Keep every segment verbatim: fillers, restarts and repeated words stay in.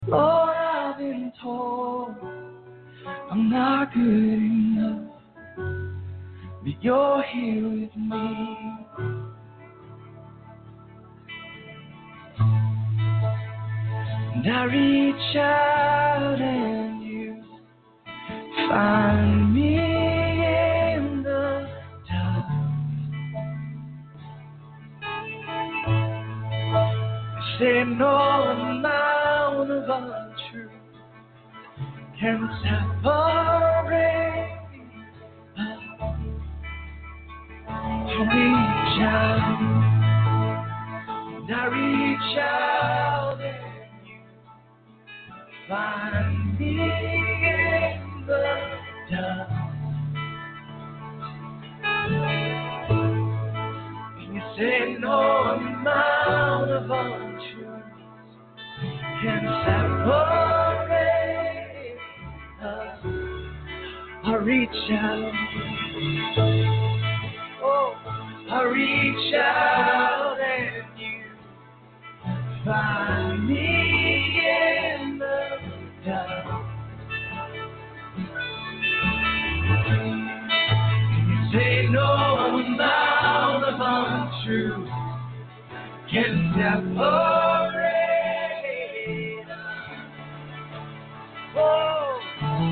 Lord, I've been told I'm not good enough, but you're here with me. And I reach out and you find me in the dark. You say no amount of untruth can separate us. I reach out, and I reach out and you find me in the dark. And you say no amount of untruth can separate us. I reach out, oh, I reach out and you find me in the dark. You say no amount of untruth can separate us. Oh,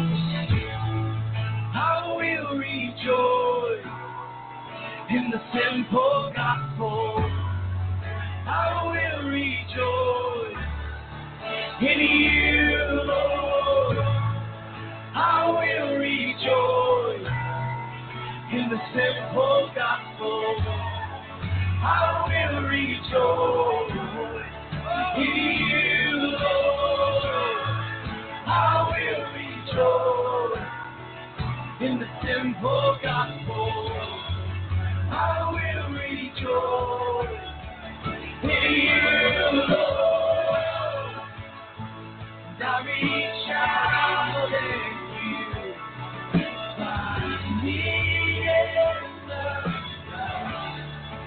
I will rejoice in the simple gospel. I will rejoice in you, Lord. I will rejoice in the simple gospel. I will rejoice in you, Lord. I will rejoice in the simple gospel. I will rejoice in you, Lord. And I reach out and you find me in the dark.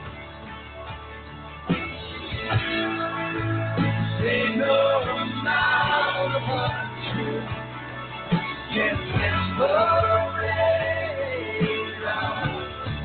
Say no amount of untruth can separate us.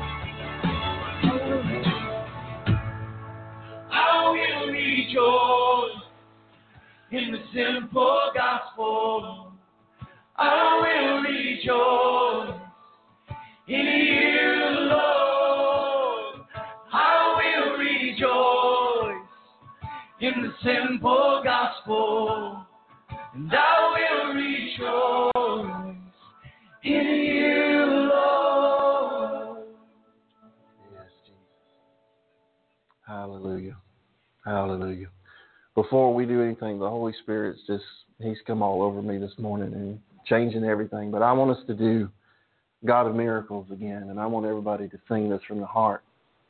I will rejoice in the simple gospel. I will rejoice in you, Lord. I will rejoice in the simple gospel. And I will rejoice in you, Lord. Yes, Jesus. Hallelujah. Hallelujah. Before we do anything, the Holy Spirit's just, he's come all over me this morning and changing everything. But I want us to do God of Miracles again, and I want everybody to sing this from the heart.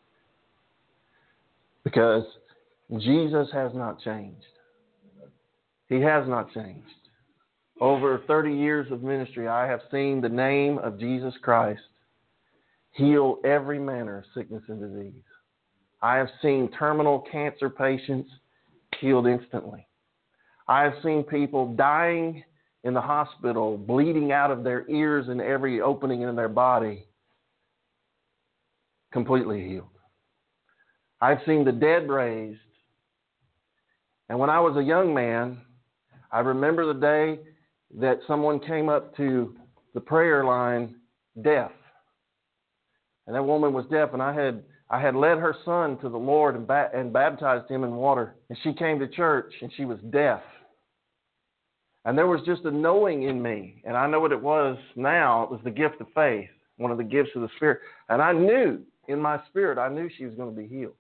Because Jesus has not changed. He has not changed. Over thirty years of ministry, I have seen the name of Jesus Christ heal every manner of sickness and disease. I have seen terminal cancer patients healed instantly. I have seen people dying in the hospital, bleeding out of their ears and every opening in their body, completely healed. I've seen the dead raised. And when I was a young man, I remember the day that someone came up to the prayer line deaf. And that woman was deaf, and I had I had led her son to the Lord and, ba- and baptized him in water. And she came to church, and she was deaf. And there was just a knowing in me, and I know what it was now. It was the gift of faith, one of the gifts of the Spirit. And I knew, in my spirit, I knew she was going to be healed.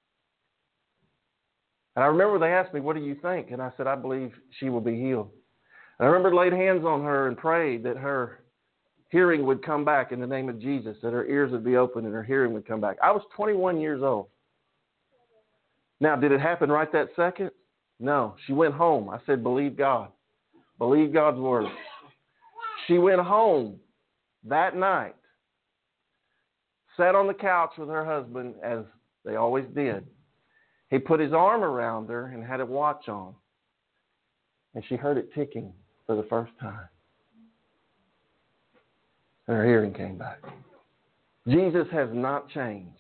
And I remember they asked me, what do you think? And I said, I believe she will be healed. And I remember laid hands on her and prayed that her hearing would come back in the name of Jesus, that her ears would be open and her hearing would come back. I was twenty-one years old. Now, did it happen right that second? No. She went home. I said, believe God. Believe God's word. She went home that night, sat on the couch with her husband, as they always did. He put his arm around her and had a watch on. and she heard it ticking for the first time. And her hearing came back. Jesus has not changed.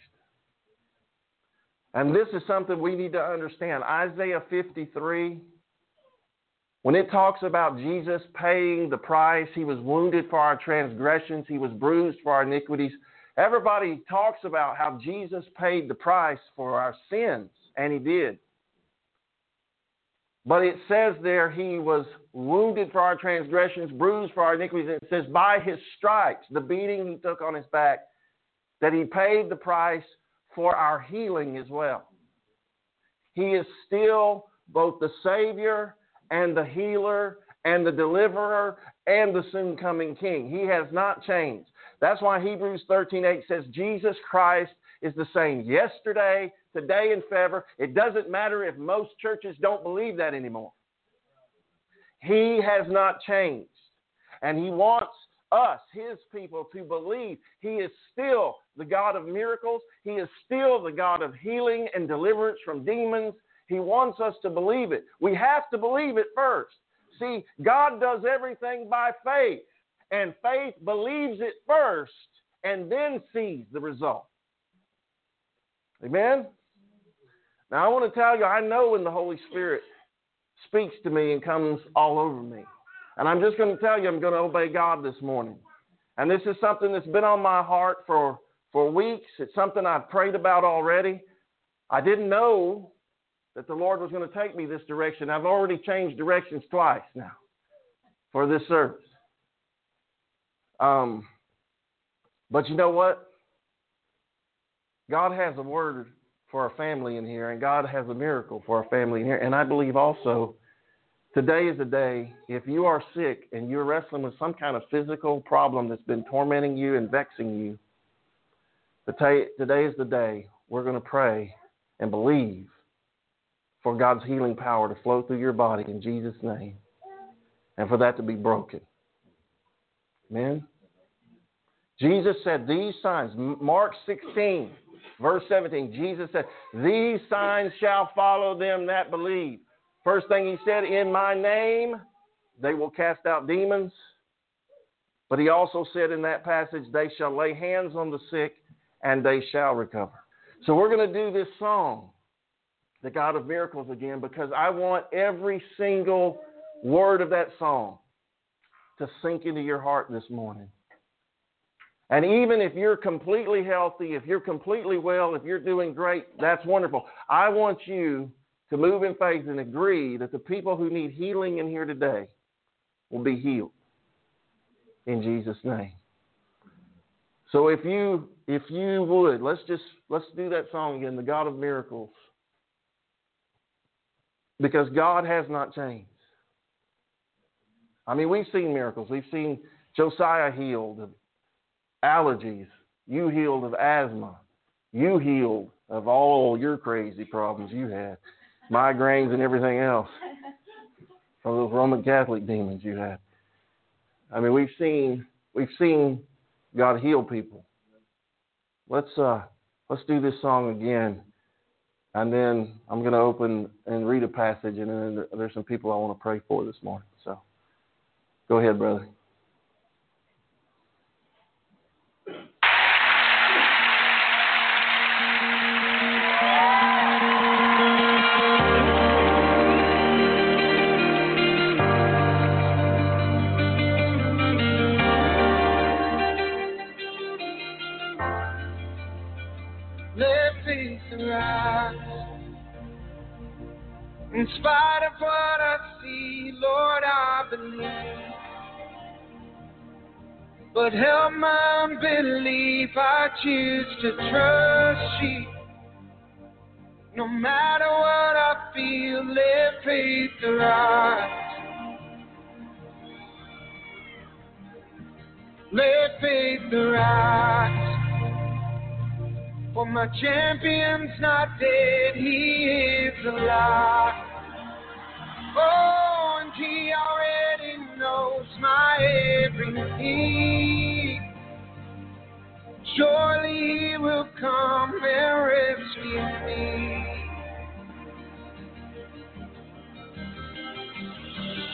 And this is something we need to understand. Isaiah fifty-three, when it talks about Jesus paying the price, he was wounded for our transgressions, he was bruised for our iniquities. Everybody talks about how Jesus paid the price for our sins, and he did. But it says there he was wounded for our transgressions, bruised for our iniquities. It says by his stripes, the beating he took on his back, that he paid the price for our healing as well. He is still both the Savior and the healer and the deliverer and the soon coming King. He has not changed. That's why Hebrews thirteen eight says Jesus Christ is the same yesterday, today, and forever. It doesn't matter if most churches don't believe that anymore. He has not changed. And he wants us, his people, to believe he is still the God of miracles. He is still the God of healing and deliverance from demons. He wants us to believe it. We have to believe it first. See, God does everything by faith, and faith believes it first and then sees the result. Amen? Now, I want to tell you, I know when the Holy Spirit speaks to me and comes all over me. And I'm just going to tell you, I'm going to obey God this morning. And this is something that's been on my heart for, for weeks. It's something I've prayed about already. I didn't know that the Lord was going to take me this direction. I've already changed directions twice now for this service. Um, but you know what? God has a word for our family in here, and God has a miracle for our family in here. And I believe also today is the day, if you are sick and you're wrestling with some kind of physical problem that's been tormenting you and vexing you, today is the day we're going to pray and believe for God's healing power to flow through your body in Jesus' name, and for that to be broken. Amen? Jesus said these signs, Mark sixteen, verse seventeen, Jesus said, these signs shall follow them that believe. First thing he said, in my name, they will cast out demons. But he also said in that passage, they shall lay hands on the sick and they shall recover. So we're going to do this song, the God of Miracles, again, because I want every single word of that song to sink into your heart this morning. And even if you're completely healthy, if you're completely well, if you're doing great, that's wonderful. I want you to move in faith and agree that the people who need healing in here today will be healed in Jesus' name. So if you if you would, let's just let's do that song again, the God of Miracles. Because God has not changed. I mean, we've seen miracles. We've seen Josiah healed of allergies. You healed of asthma. You healed of all your crazy problems you had. Migraines and everything else. From those Roman Catholic demons you had. I mean, we've seen we've seen God heal people. Let's uh let's do this song again. And then I'm going to open and read a passage, and then there's some people I want to pray for this morning. So go ahead, brother. In spite of what I see, Lord, I believe. But help my unbelief, I choose to trust you. No matter what I feel, let faith arise. Let faith arise. For my champion's not dead, he is alive. Oh, and he already knows my every need. Surely he will come and rescue me.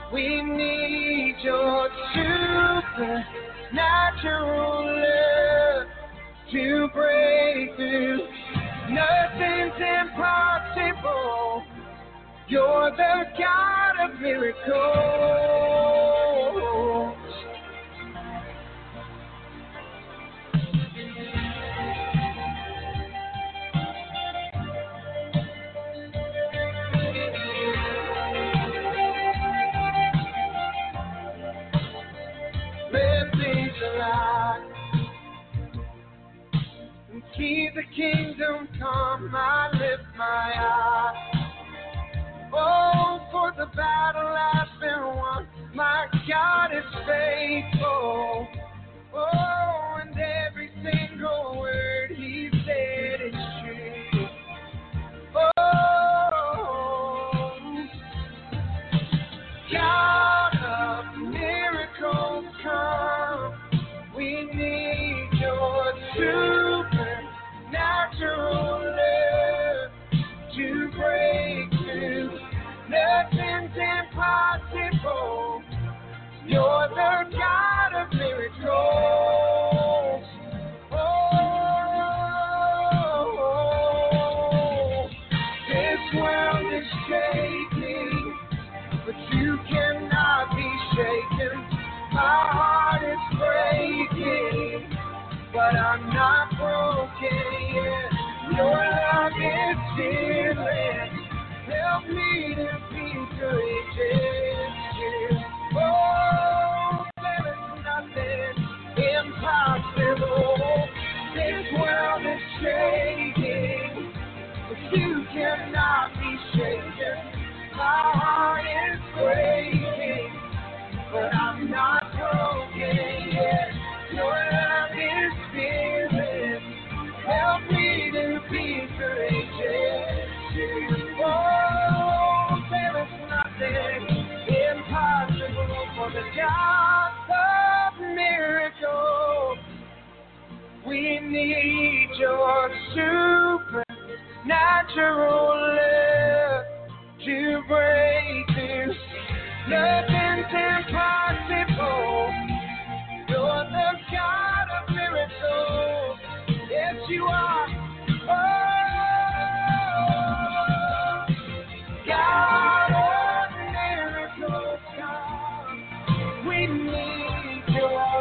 We need your supernatural love to break through. Nothing's impossible. You're the God of miracles. Let things alive and keep the kingdom come. I lift my eyes. Oh, for the battle has been won. My God is faithful. Oh, and every single word He said is true. Oh, God of miracles, come. We need your supernatural love to break through. Nothing's impossible. You're the God of miracles. Oh, this world is shaking, but you cannot be shaken. My heart is breaking, but I'm not broken yet. Your love is healing. Help me to be courageous. Oh, there is nothing impossible. This world is shaking, but you cannot be shaken. My heart is breaking, but I'm not broken yet. Your love is healing. Help me to be courageous. Oh, there is nothing impossible for the God of miracles. We need your supernatural love to break through. Nothing's impossible. You're the God of miracles. Yes, you are. Oh, God of miracles, come. We need your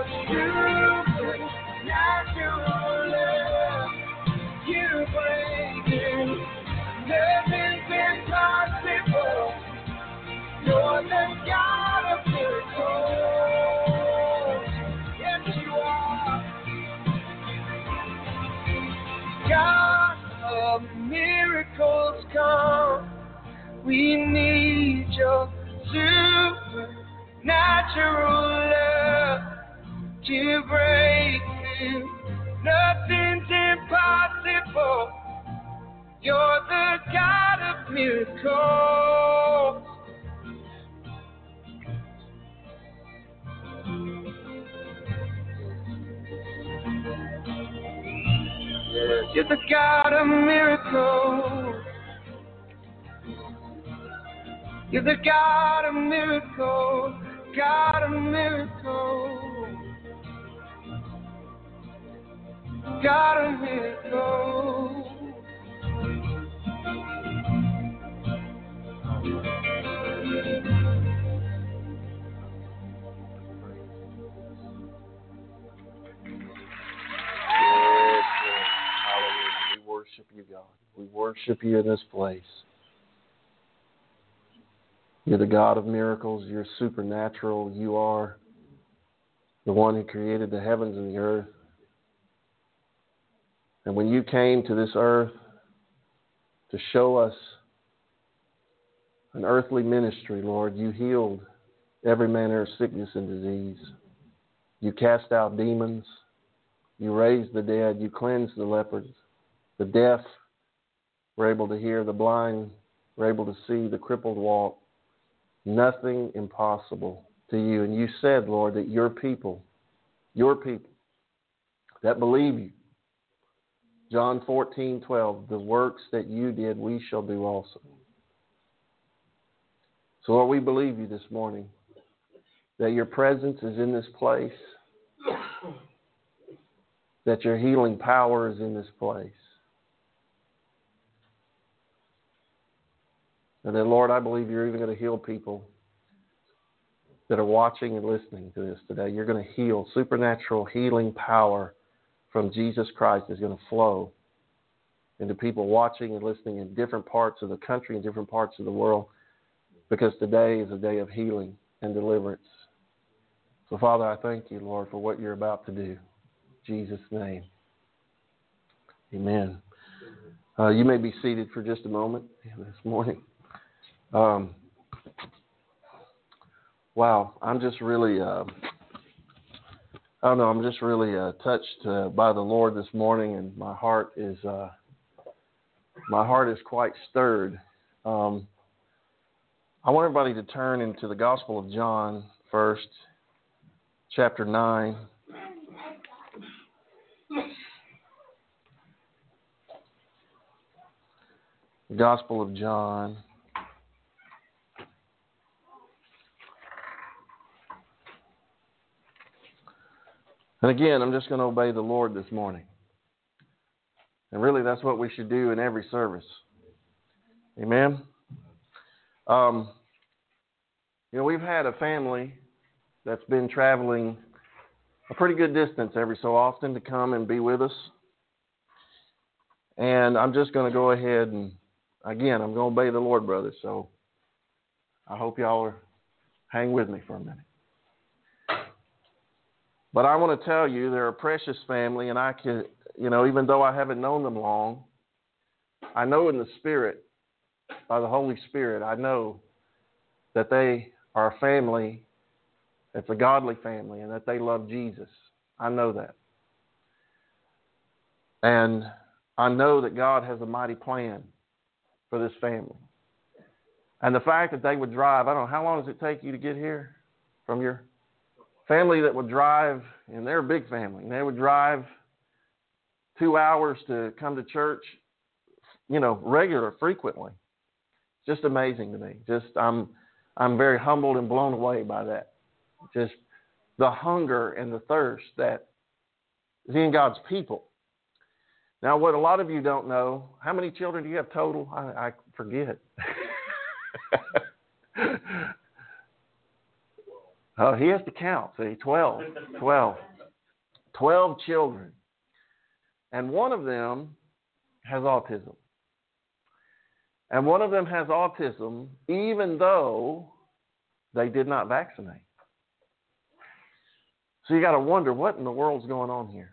supernatural love. You break through. Nothing's impossible. You're the God of miracles. Yes, you are. God of miracles, come. We need your supernatural love to break through. Nothing's impossible. You're the God of miracles. You're the God of miracles. You're the God of miracles. God of miracles. God of miracles. Hallelujah. We worship you, God. We worship you in this place. You're the God of miracles. You're supernatural. You are the one who created the heavens and the earth. And when you came to this earth to show us an earthly ministry, Lord, you healed every manner of sickness and disease. You cast out demons. You raised the dead. You cleansed the lepers. The deaf were able to hear. The blind were able to see. The crippled walk. Nothing impossible to you. And you said, Lord, that your people, your people that believe you, John fourteen twelve, the works that you did, we shall do also. So, Lord, we believe you this morning that your presence is in this place, that your healing power is in this place. And then, Lord, I believe you're even going to heal people that are watching and listening to this today. You're going to heal. Supernatural healing power from Jesus Christ is going to flow into people watching and listening in different parts of the country and different parts of the world, because today is a day of healing and deliverance. So, Father, I thank you, Lord, for what you're about to do. In Jesus' name. Amen. Uh, you may be seated for just a moment this morning. Um, wow, I'm just really, uh, I don't know, I'm just really uh, touched uh, by the Lord this morning, and my heart is, uh, my heart is quite stirred. Um, I want everybody to turn into the Gospel of John first, chapter nine. The Gospel of John. And again, I'm just going to obey the Lord this morning. And really, that's what we should do in every service. Amen? Um, you know, we've had a family that's been traveling a pretty good distance every so often to come and be with us. And I'm just going to go ahead and, again, I'm going to obey the Lord, brothers. So I hope y'all are hang with me for a minute. But I want to tell you, they're a precious family, and I can, you know, even though I haven't known them long, I know in the Spirit, by the Holy Spirit, I know that they are a family that's a godly family and that they love Jesus. I know that. And I know that God has a mighty plan for this family. And the fact that they would drive, I don't know, how long does it take you to get here from your family that would drive, and they're a big family, and they would drive two hours to come to church, you know, regular, frequently. Just amazing to me. Just, I'm, I'm very humbled and blown away by that. Just the hunger and the thirst that is in God's people. Now, what a lot of you don't know, how many children do you have total? I, I forget. Oh, he has to count. See, twelve. twelve. twelve children. And one of them has autism. And one of them has autism even though they did not vaccinate. So you got to wonder, what in the world's going on here?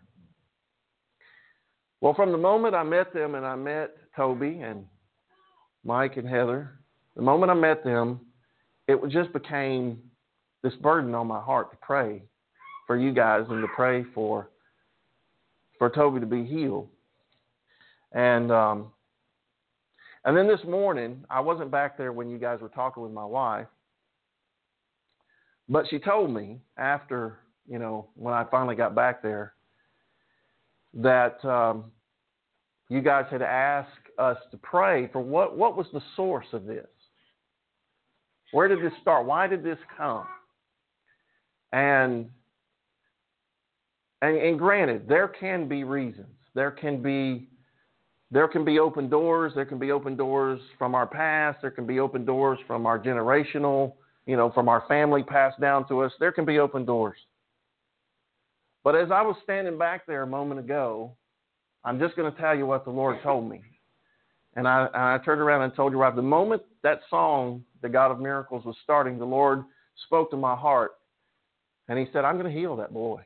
Well, from the moment I met them, and I met Toby and Mike and Heather, the moment I met them, it just became this burden on my heart to pray for you guys and to pray for for Toby to be healed. And um, and then this morning, I wasn't back there when you guys were talking with my wife, but she told me after, you know, when I finally got back there, that um, you guys had asked us to pray for what, what was the source of this? Where did this start? Why did this come? And, and and granted, there can be reasons. There can be there can be open doors. There can be open doors from our past. There can be open doors from our generational, you know, from our family passed down to us. There can be open doors. But as I was standing back there a moment ago, I'm just going to tell you what the Lord told me. And I, and I turned around and told you, right, the moment that song, The God of Miracles, was starting, the Lord spoke to my heart. And he said, I'm going to heal that boy.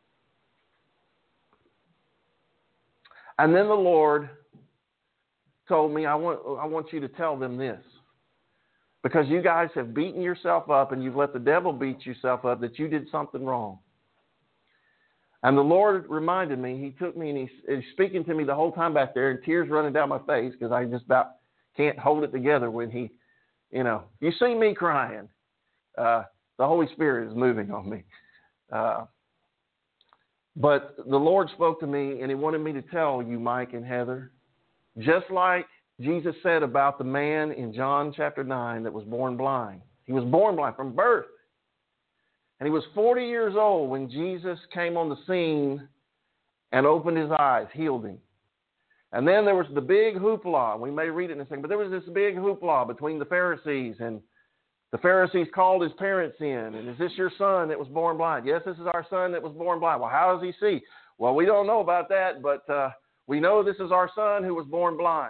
And then the Lord told me, I want, I want you to tell them this. Because you guys have beaten yourself up and you've let the devil beat yourself up that you did something wrong. And the Lord reminded me, he took me and he, he's speaking to me the whole time back there, and tears running down my face because I just about can't hold it together when he, you know, you see me crying. Uh, the Holy Spirit is moving on me. Uh, but the Lord spoke to me, and he wanted me to tell you, Mike and Heather, just like Jesus said about the man in John chapter nine that was born blind. He was born blind from birth. And he was forty years old when Jesus came on the scene and opened his eyes, healed him. And then there was the big hoopla. We may read it in a second, but there was this big hoopla between the Pharisees. And the Pharisees called his parents in. And is this your son that was born blind? Yes, this is our son that was born blind. Well, how does he see? Well, we don't know about that, but uh, we know this is our son who was born blind.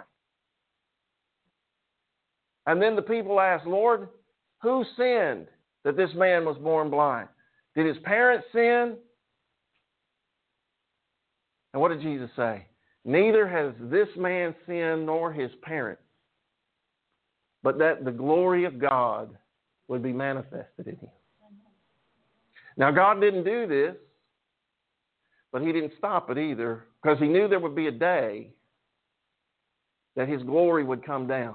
And then the people asked, Lord, who sinned that this man was born blind? Did his parents sin? And what did Jesus say? Neither has this man sinned nor his parents, but that the glory of God would be manifested in him. Now, God didn't do this, but he didn't stop it either, because he knew there would be a day that his glory would come down.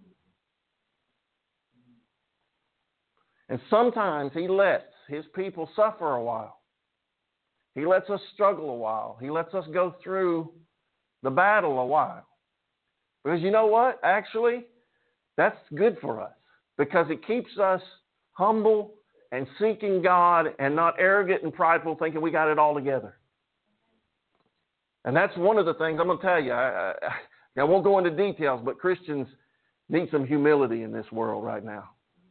And sometimes he lets his people suffer a while. He lets us struggle a while. He lets us go through the battle a while. Because you know what? Actually, that's good for us, because it keeps us humble and seeking God and not arrogant and prideful, thinking we got it all together. And that's one of the things I'm going to tell you. I, I, I won't go into details, but Christians need some humility in this world right now.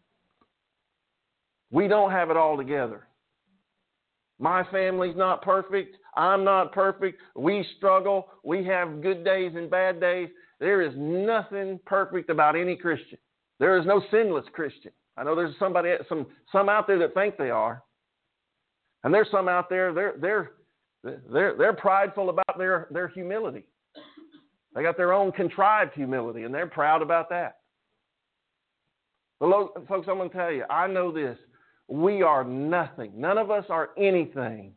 We don't have it all together. My family's not perfect. I'm not perfect. We struggle. We have good days and bad days. There is nothing perfect about any Christian. There is no sinless Christian. I know there's somebody, some, some out there that think they are. And there's some out there, they're, they're, they're, they're prideful about their, their humility. They got their own contrived humility, and they're proud about that. But look, folks, I'm going to tell you, I know this. We are nothing. None of us are anything.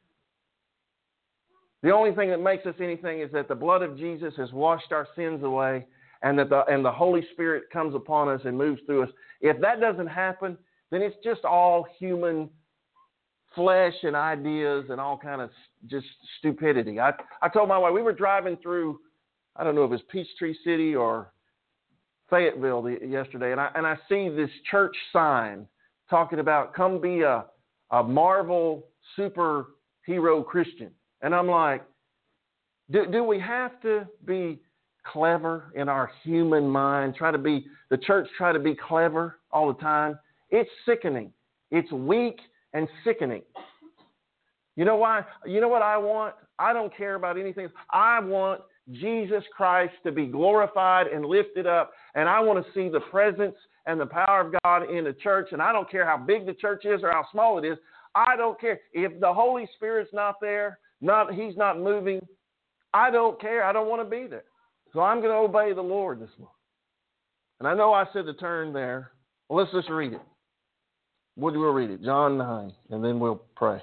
The only thing that makes us anything is that the blood of Jesus has washed our sins away, and that the, and the Holy Spirit comes upon us and moves through us. If that doesn't happen, then it's just all human flesh and ideas and all kind of just stupidity. I, I told my wife, we were driving through, I don't know if it was Peachtree City or Fayetteville the, yesterday, and I, and I see this church sign talking about come be a, a Marvel superhero Christian. And I'm like, do, do we have to be clever in our human mind? Try to be, the church try to be clever all the time? It's sickening. It's weak and sickening. You know why? You know what I want? I don't care about anything. I want Jesus Christ to be glorified and lifted up. And I want to see the presence and the power of God in the church. And I don't care how big the church is or how small it is. I don't care. If the Holy Spirit's not there, not He's not moving, I don't care. I don't want to be there. So I'm going to obey the Lord this morning. And I know I said to turn there. Well, let's just read it. What do we read it? John nine, and then we'll pray.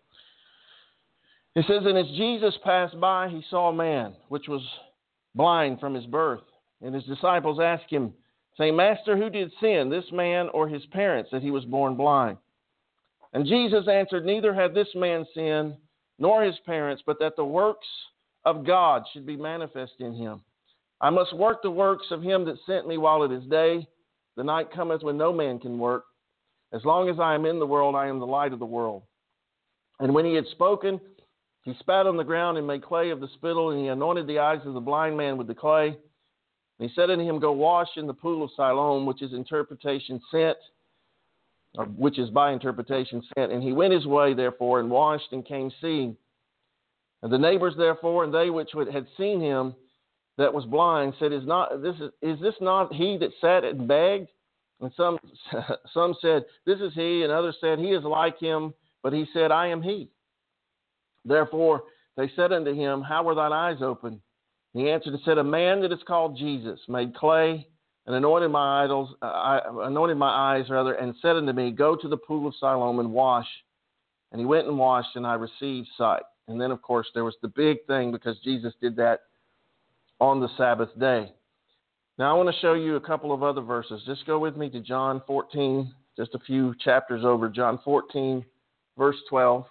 It says, and as Jesus passed by, he saw a man which was blind from his birth. And his disciples asked him, saying, Master, who did sin, this man or his parents, that he was born blind? And Jesus answered, neither had this man sinned, nor his parents, but that the works of God should be manifest in him. I must work the works of him that sent me while it is day. The night cometh when no man can work. As long as I am in the world, I am the light of the world. And when he had spoken, he spat on the ground and made clay of the spittle, and he anointed the eyes of the blind man with the clay. And he said unto him, go wash in the pool of Siloam, which is interpretation sent, or which is by interpretation sent. And he went his way, therefore, and washed and came seeing. And the neighbors, therefore, and they which had seen him that was blind, said, Is not this is, is this not he that sat and begged? And some some said, This is he, and others said, He is like him. But he said, I am he. Therefore they said unto him, How were thine eyes opened? And he answered and said, A man that is called Jesus made clay and anointed my idols, uh, anointed my eyes rather, and said unto me, Go to the pool of Siloam and wash. And he went and washed, and I received sight. And then, of course, there was the big thing, because Jesus did that on the Sabbath day. Now, I want to show you a couple of other verses. Just go with me to John fourteen, just a few chapters over. John fourteen, verse twelve.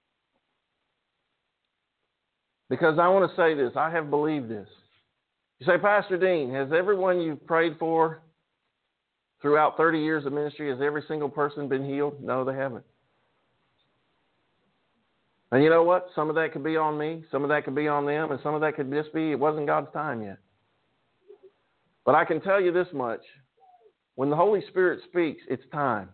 Because I want to say this. I have believed this. You say, Pastor Dean, has everyone you've prayed for Throughout thirty years of ministry, has every single person been healed? No, they haven't. And you know what? Some of that could be on me, some of that could be on them, and some of that could just be it wasn't God's time yet. But I can tell you this much. When the Holy Spirit speaks, it's time.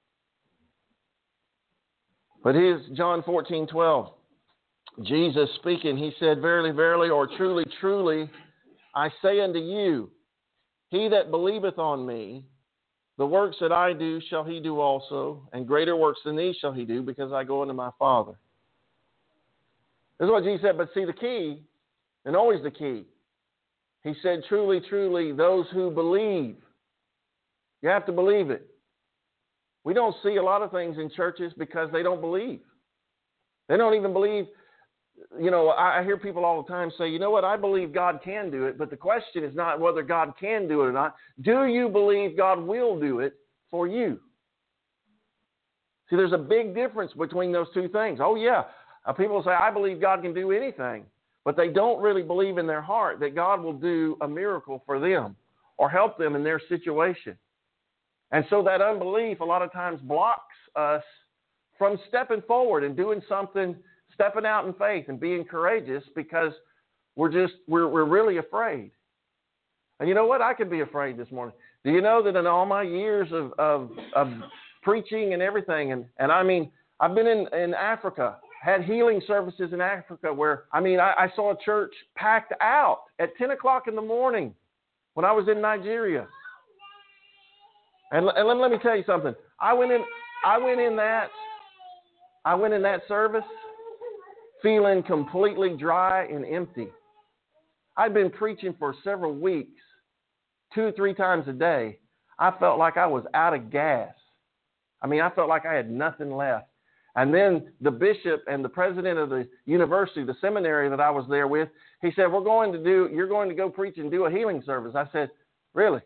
But here's John fourteen twelve. Jesus speaking, he said, Verily, verily, or truly, truly, I say unto you, he that believeth on me, the works that I do shall he do also, and greater works than these shall he do, because I go unto my Father. This is what Jesus said, but see the key, and always the key. He said, truly, truly, those who believe. You have to believe it. We don't see a lot of things in churches because they don't believe. They don't even believe. You know, I hear people all the time say, you know what, I believe God can do it, but the question is not whether God can do it or not. Do you believe God will do it for you? See, there's a big difference between those two things. Oh, yeah, uh, people say, I believe God can do anything, but they don't really believe in their heart that God will do a miracle for them or help them in their situation. And so that unbelief a lot of times blocks us from stepping forward and doing something, stepping out in faith and being courageous because we're just, we're, we're really afraid. And you know what? I could be afraid this morning. Do you know that in all my years of, of, of preaching and everything, and, and I mean, I've been in, in Africa, had healing services in Africa where, I mean, I, I saw a church packed out at ten o'clock in the morning when I was in Nigeria. And, and let, let me tell you something. I went in, I went in that, I went in that service feeling completely dry and empty. I'd been preaching for several weeks, two, three times a day. I felt like I was out of gas. I mean, I felt like I had nothing left. And then the bishop and the president of the university, the seminary that I was there with, he said, we're going to do, you're going to go preach and do a healing service. I said, really?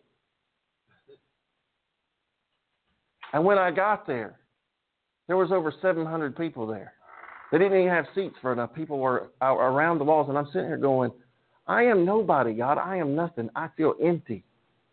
And when I got there, there was over seven hundred people there. They didn't even have seats for enough. People were around the walls, and I'm sitting here going, I am nobody, God. I am nothing. I feel empty.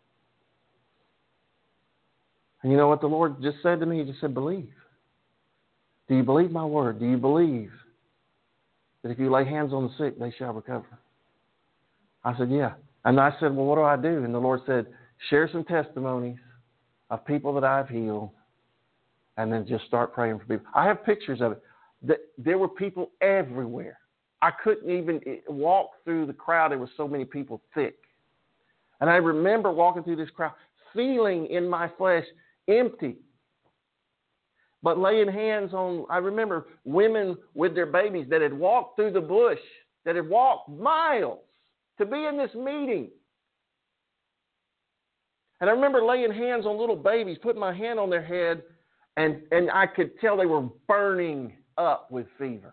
And you know what the Lord just said to me? He just said, believe. Do you believe my word? Do you believe that if you lay hands on the sick, they shall recover? I said, yeah. And I said, well, what do I do? And the Lord said, share some testimonies of people that I've healed, and then just start praying for people. I have pictures of it. There were people everywhere. I couldn't even walk through the crowd. There were so many people thick. And I remember walking through this crowd, feeling in my flesh empty. But laying hands on, I remember women with their babies that had walked through the bush, that had walked miles to be in this meeting. And I remember laying hands on little babies, putting my hand on their head, and, and I could tell they were burning up with fever.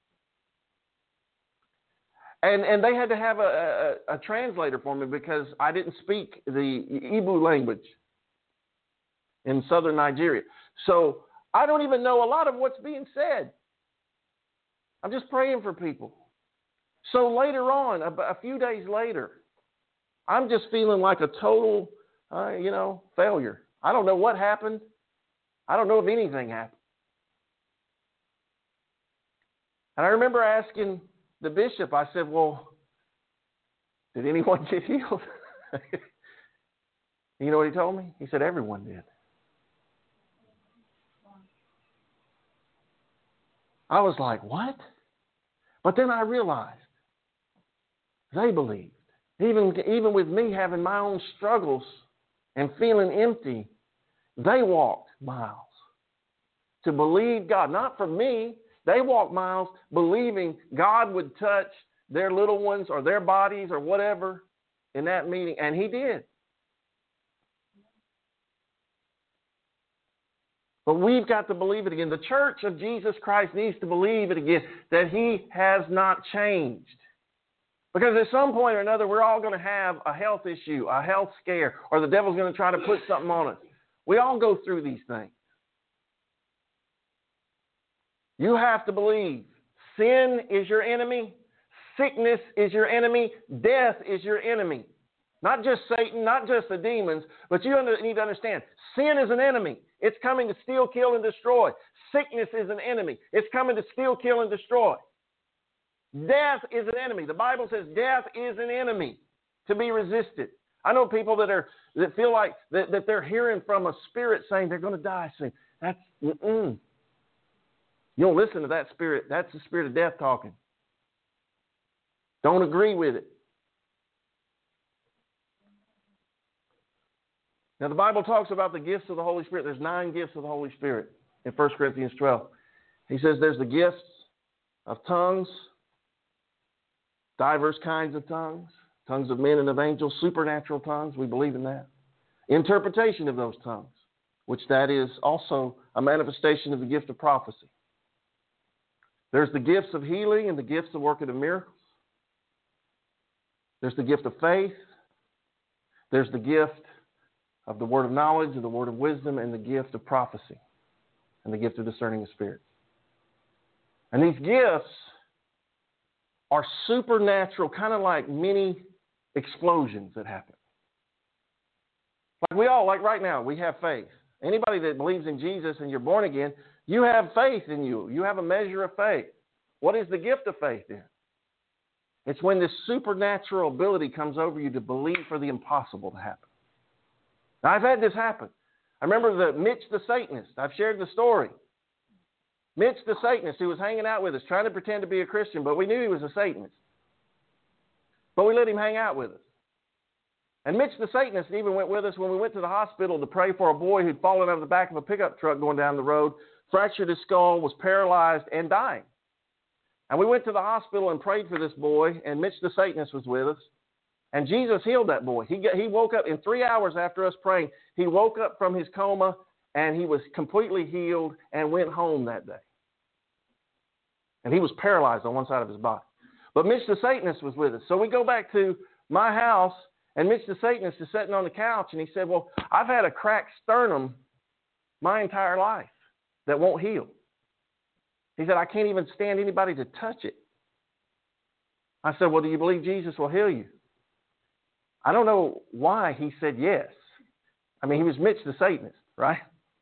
And and they had to have a, a, a translator for me because I didn't speak the Igbo language in southern Nigeria. So I don't even know a lot of what's being said. I'm just praying for people. So later on, a, a few days later, I'm just feeling like a total, uh, you know, failure. I don't know what happened. I don't know if anything happened. And I remember asking the bishop, I said, well, did anyone get healed? You know what he told me? He said, everyone did. I was like, what? But then I realized they believed. Even, even with me having my own struggles and feeling empty, they walked miles to believe God. Not for me. They walked miles believing God would touch their little ones or their bodies or whatever in that meeting. And he did. But we've got to believe it again. The church of Jesus Christ needs to believe it again, that he has not changed. Because at some point or another, we're all going to have a health issue, a health scare, or the devil's going to try to put something on us. We all go through these things. You have to believe sin is your enemy, sickness is your enemy, death is your enemy. Not just Satan, not just the demons, but you need to understand, sin is an enemy. It's coming to steal, kill, and destroy. Sickness is an enemy. It's coming to steal, kill, and destroy. Death is an enemy. The Bible says death is an enemy to be resisted. I know people that are that feel like that, that they're hearing from a spirit saying they're going to die soon. That's mm-mm. You don't listen to that spirit. That's the spirit of death talking. Don't agree with it. Now, the Bible talks about the gifts of the Holy Spirit. There's nine gifts of the Holy Spirit in First Corinthians twelve. He says there's the gifts of tongues, diverse kinds of tongues, tongues of men and of angels, supernatural tongues. We believe in that. Interpretation of those tongues, which that is also a manifestation of the gift of prophecy. There's the gifts of healing and the gifts of working of miracles. There's the gift of faith. There's the gift of the word of knowledge, of the word of wisdom, and the gift of prophecy, and the gift of discerning of spirits. And these gifts are supernatural, kind of like mini explosions that happen. Like we all, like right now, we have faith. Anybody that believes in Jesus and you're born again, you have faith in you. You have a measure of faith. What is the gift of faith then? It's when this supernatural ability comes over you to believe for the impossible to happen. Now, I've had this happen. I remember the Mitch the Satanist. I've shared the story. Mitch the Satanist, who was hanging out with us, trying to pretend to be a Christian, but we knew he was a Satanist. But we let him hang out with us. And Mitch the Satanist even went with us when we went to the hospital to pray for a boy who'd fallen out of the back of a pickup truck going down the road, fractured his skull, was paralyzed, and dying. And we went to the hospital and prayed for this boy, and Mitch the Satanist was with us. And Jesus healed that boy. He, got, he woke up in three hours after us praying. He woke up from his coma, and he was completely healed and went home that day. And he was paralyzed on one side of his body. But Mitch the Satanist was with us. So we go back to my house, and Mitch the Satanist is sitting on the couch, and he said, well, I've had a cracked sternum my entire life that won't heal. He said, I can't even stand anybody to touch it. I said, well, do you believe Jesus will heal you? I don't know why he said yes. I mean, he was Mitch the Satanist, right?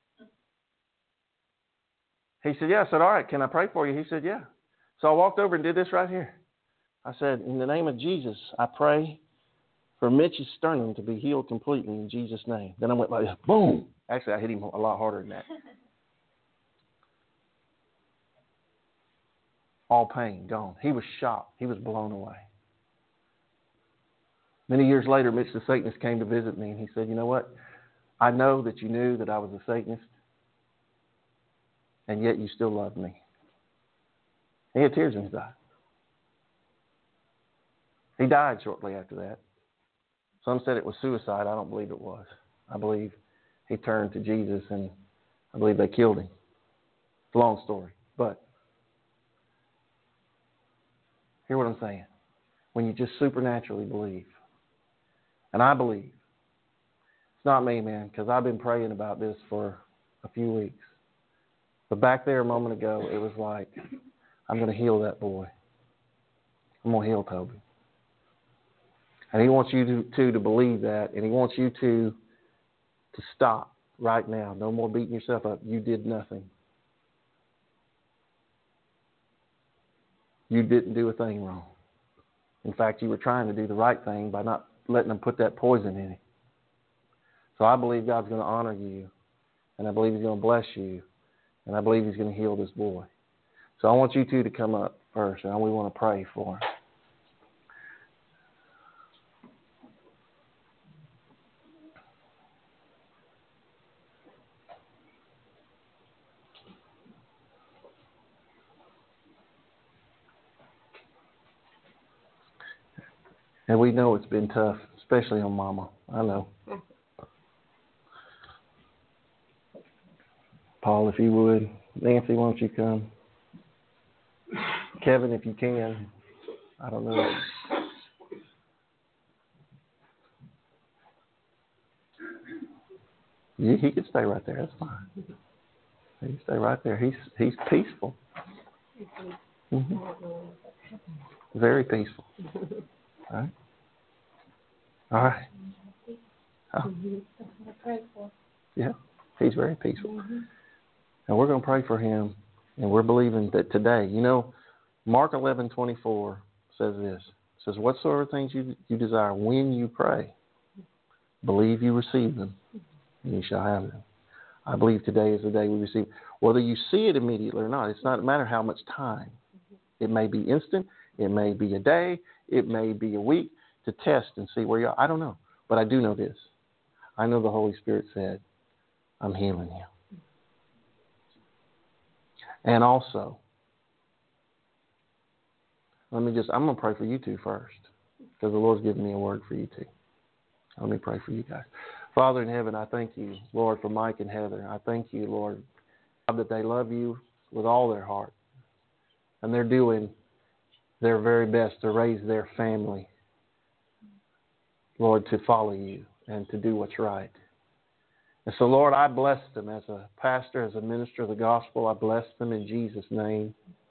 He said, yeah. I said, all right, can I pray for you? He said, yeah. So I walked over and did this right here. I said, in the name of Jesus, I pray for Mitch's sternum to be healed completely in Jesus' name. Then I went like, boom. Actually, I hit him a lot harder than that. All pain gone. He was shocked. He was blown away. Many years later, Mitch the Satanist came to visit me, and he said, you know what? I know that you knew that I was a Satanist, and yet you still loved me. He had tears in his eyes. He died shortly after that. Some said it was suicide. I don't believe it was. I believe he turned to Jesus, and I believe they killed him. It's a long story, but hear what I'm saying. When you just supernaturally believe. And I believe. It's not me, man, because I've been praying about this for a few weeks. But back there a moment ago, it was like, I'm going to heal that boy. I'm going to heal Toby. And he wants you to, to, to believe that, and he wants you to, to stop right now. No more beating yourself up. You did nothing. You didn't do a thing wrong. In fact, you were trying to do the right thing by not letting them put that poison in it. So I believe God's going to honor you, and I believe he's going to bless you, and I believe he's going to heal this boy. So I want you two to come up first, and we want to pray for him. And we know it's been tough, especially on Mama. I know. Paul, if you would. Nancy, why don't you come? Kevin, if you can. I don't know. Yeah, he can stay right there. That's fine. He can stay right there. He's he's peaceful. Mm-hmm. Very peaceful. Right? All right. Oh. Yeah, he's very peaceful. Mm-hmm. And we're going to pray for him, and we're believing that today, you know, Mark eleven twenty-four says this. It says, whatsoever things you, you desire when you pray, believe you receive them, and you shall have them. I believe today is the day we receive. Whether you see it immediately or not, it's not a matter how much time. It may be instant. It may be a day. It may be a week to test and see where you are. I don't know. But I do know this. I know the Holy Spirit said, I'm healing you. And also, let me just, I'm going to pray for you two first, because the Lord's given me a word for you two. Let me pray for you guys. Father in heaven, I thank you, Lord, for Mike and Heather. I thank you, Lord, that they love you with all their heart. And they're doing their very best to raise their family, Lord, to follow you and to do what's right. And so, Lord, I bless them as a pastor, as a minister of the gospel. I bless them in Jesus' name.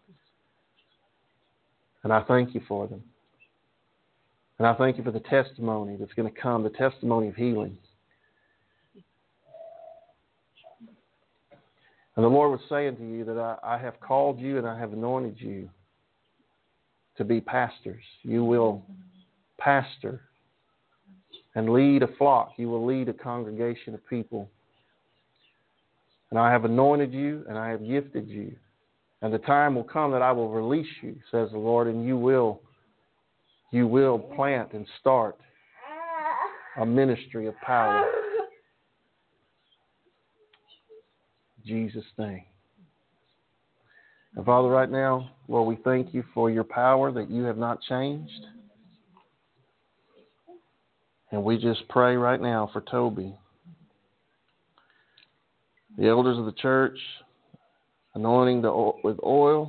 And I thank you for them. And I thank you for the testimony that's going to come, the testimony of healing. And the Lord was saying to you that I, I have called you and I have anointed you to be pastors. You will pastor and lead a flock. You will lead a congregation of people. And I have anointed you and I have gifted you. And the time will come that I will release you, says the Lord, and you will, you will plant and start a ministry of power. In Jesus' name. And Father, right now, Lord, we thank you for your power that you have not changed. And we just pray right now for Toby. The elders of the church, anointing the oil, with oil.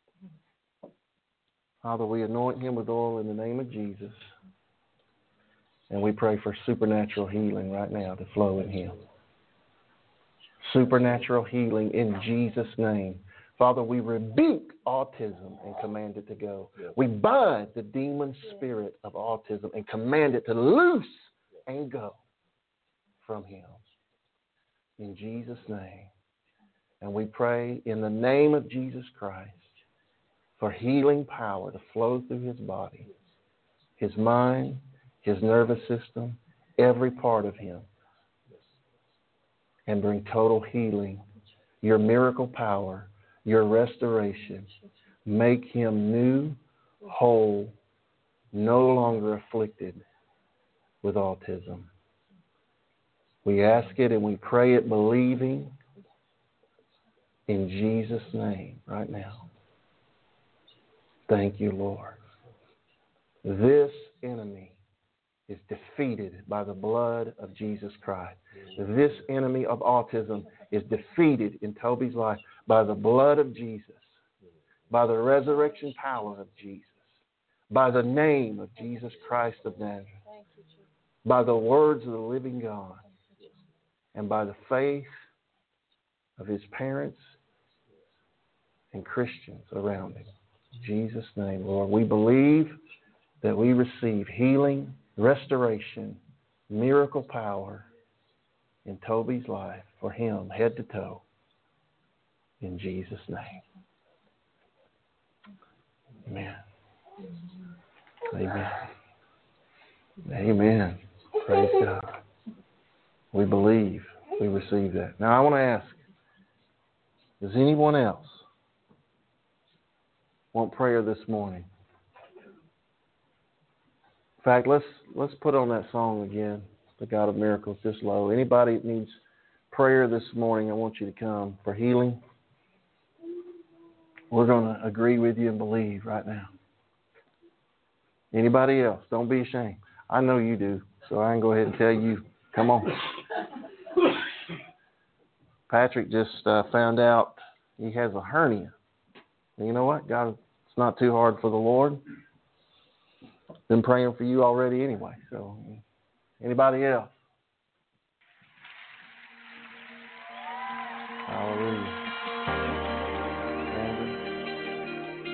Father, we anoint him with oil in the name of Jesus. And we pray for supernatural healing right now to flow in him. Supernatural healing in Jesus' name. Father, we rebuke autism and command it to go. We bind the demon spirit of autism and command it to loose and go from him. In Jesus' name. And we pray in the name of Jesus Christ for healing power to flow through his body, his mind, his nervous system, every part of him, and bring total healing, your miracle power, your restoration. Make him new, whole, no longer afflicted with autism. We ask it and we pray it believing in Jesus' name right now. Thank you, Lord. This enemy is defeated by the blood of Jesus Christ. This enemy of autism is defeated in Toby's life by the blood of Jesus, by the resurrection power of Jesus, by the name of Jesus Christ of Nazareth, by the words of the living God, and by the faith of his parents and Christians around him. In Jesus' name, Lord, we believe that we receive healing, restoration, miracle power in Toby's life for him, head to toe, in Jesus' name. Amen. Amen. Amen. Praise God. We believe we receive that. Now I want to ask, does anyone else want prayer this morning? In fact, let's let's put on that song again, The God of Miracles, just low. Anybody that needs prayer this morning, I want you to come for healing. We're going to agree with you and believe right now. Anybody else? Don't be ashamed. I know you do, so I can go ahead and tell you, come on. Patrick just uh, found out he has a hernia. And you know what? God, it's not too hard for the Lord. Been praying for you already anyway. So, anybody else? Hallelujah.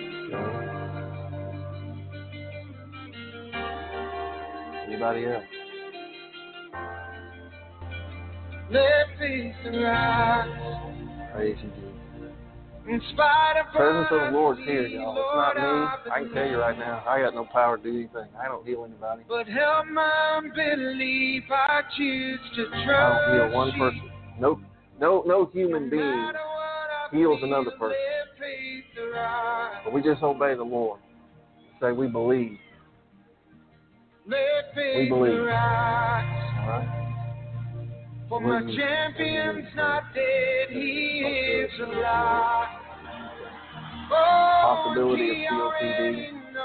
Andrew? Joe? Anybody else? let faith arise. Praise you, Jesus. In spite of The presence of the Lord's here, y'all. It's not me. I can tell you right now, I got no power to do anything. I don't heal anybody. But help my unbelief, I choose to trust I don't heal one person. No, no, no human being heals another person. But we just obey the Lord. Say we believe. We believe. All right. For my champion's not dead, he is alive. Possibility of C O P D.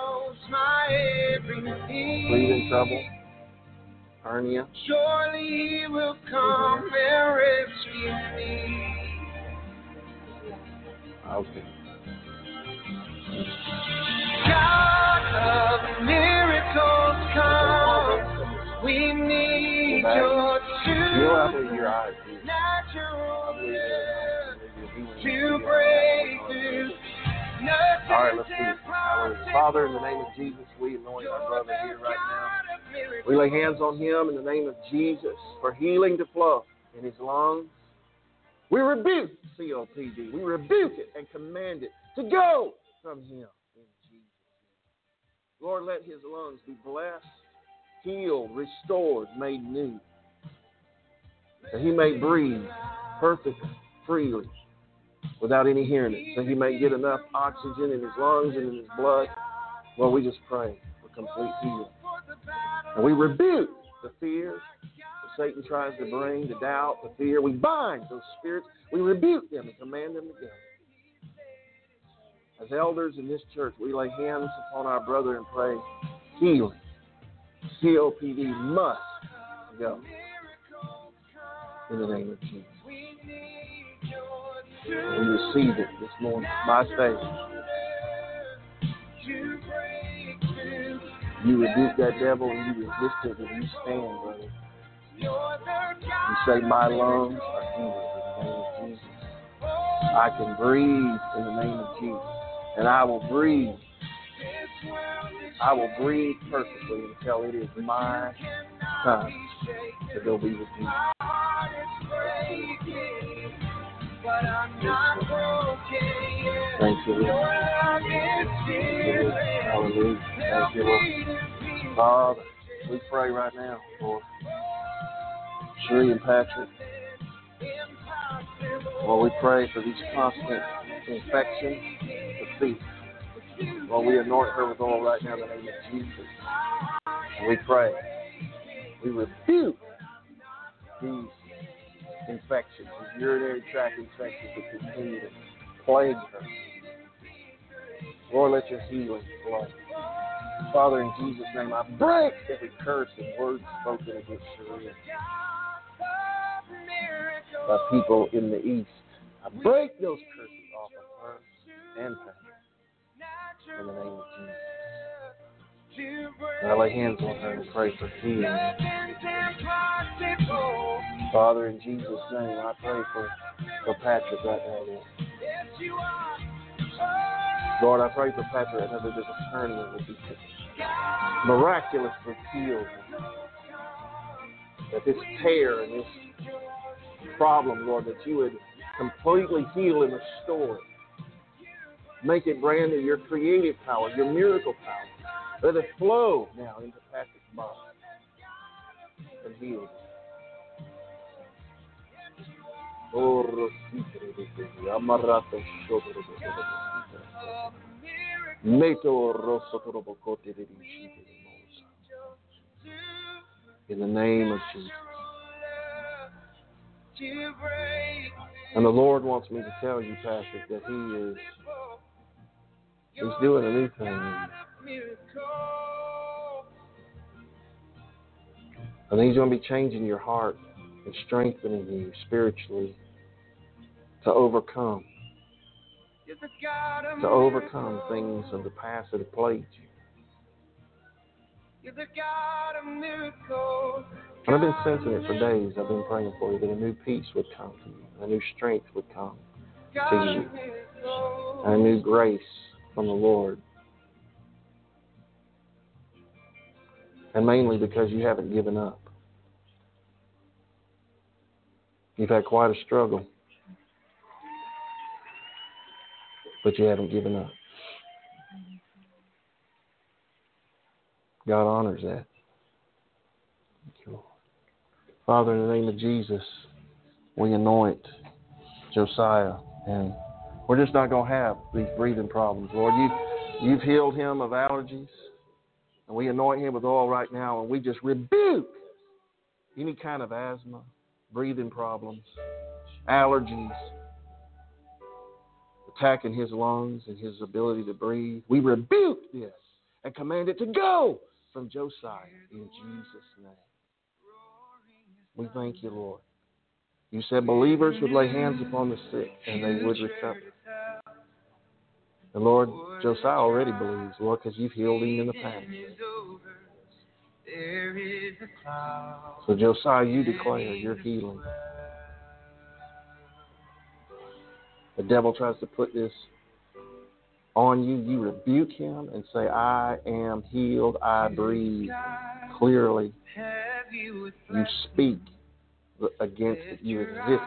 Breathing trouble. Hernia. Surely he will come and rescue me. Okay. God of miracles, come. We need your supernatural to break through. All right, let's do it. Hallelujah. Father, in the name of Jesus, we anoint our brother here right now. We lay hands on him in the name of Jesus for healing to flow in his lungs. We rebuke C O P D. We rebuke it and command it to go from him in Jesus' name. Lord, let his lungs be blessed, healed, restored, made new, that he may breathe perfectly, freely, without any hindrance, that he may get enough oxygen in his lungs and in his blood. Lord, we just pray for complete healing. And we rebuke the fears that Satan tries to bring, the doubt, the fear. We bind those spirits. We rebuke them and command them to go. As elders in this church, we lay hands upon our brother and pray healing. C O P D must go. In the name of Jesus. And we receive it this morning by faith. You rebuke that devil and you resist it and you stand, brother. You say, my lungs are healed in the name of Jesus. I can breathe in the name of Jesus. And I will breathe. I will breathe perfectly until it is my time to go be with you. Thank you, Lord. Hallelujah. Thank you, Lord. Father, we pray right now for Sheree and Patrick. Lord, we pray for these constant infections, the feet. Lord, we anoint her with oil right now in the name of Jesus. And we pray. We rebuke these infections, these urinary tract infections that continue to plague her. Lord, let your healing flow. Father, in Jesus' name, I break every curse and word spoken against Sharia by people in the East. I break those curses off of her and Patrick in the name of Jesus. And I lay hands on her and pray for healing. Father, in Jesus' name, I pray for, for Patrick right now, Lord. Lord, I pray for Patrick that this hernia will be miraculously healed. That this tear and this problem, Lord, that you would completely heal and restore it. Make it brand new, your creative power, your miracle power. Let it flow now into Patrick's body and heal it. In the name of Jesus. And the Lord wants me to tell you, Patrick, that He is He's doing a new thing. And He's going to be changing your heart and strengthening you spiritually to overcome. To overcome things of the past that have plagued you. And I've been sensing it for days. I've been praying for you that a new peace would come to you, a new strength would come to you, and a new grace from the Lord. And mainly because you haven't given up. You've had quite a struggle, but you haven't given up. God honors that. Thank you, Lord. Father, in the name of Jesus, we anoint Josiah, and we're just not going to have these breathing problems. Lord, you, you've healed him of allergies, and we anoint him with oil right now, and we just rebuke any kind of asthma, breathing problems, allergies, attacking his lungs and his ability to breathe. We rebuke this and command it to go from Josiah in Jesus' name. We thank you, Lord. You said believers would lay hands upon the sick and they would recover. And Lord, Josiah already believes, Lord, because you've healed him in the past. So Josiah, you declare your healing. The devil tries to put this on you. You rebuke him and say, I am healed. I breathe clearly. You speak against it. You resist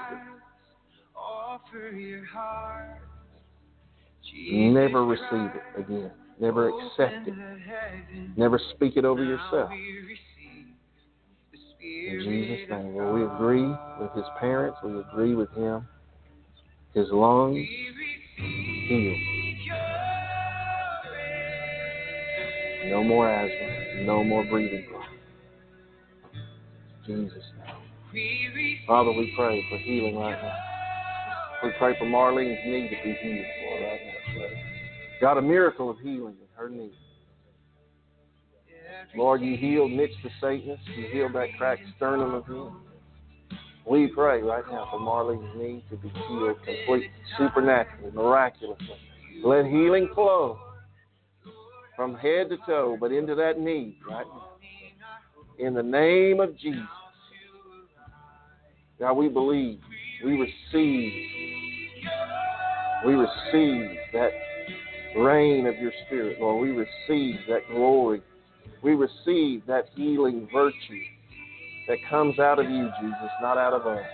it. Never receive it again. Never accept it. Never speak it over yourself. In Jesus' name. Well, we agree with his parents. We agree with him. His lungs healed. No more asthma. No more breathing problems. In Jesus' name. Father, we pray for healing right now. We pray for Marlene's knee to be healed, Lord, right now. God, a miracle of healing in her knee. Lord, you healed Mitch the Satanist. You healed that cracked sternum of him. We pray right now for Marlene's knee to be healed completely, supernaturally, miraculously. Let healing flow from head to toe, but into that knee right now. In the name of Jesus. God, we believe, we receive, we receive that rain of your Spirit, Lord. We receive that glory. We receive that healing virtue that comes out of you, Jesus, not out of us.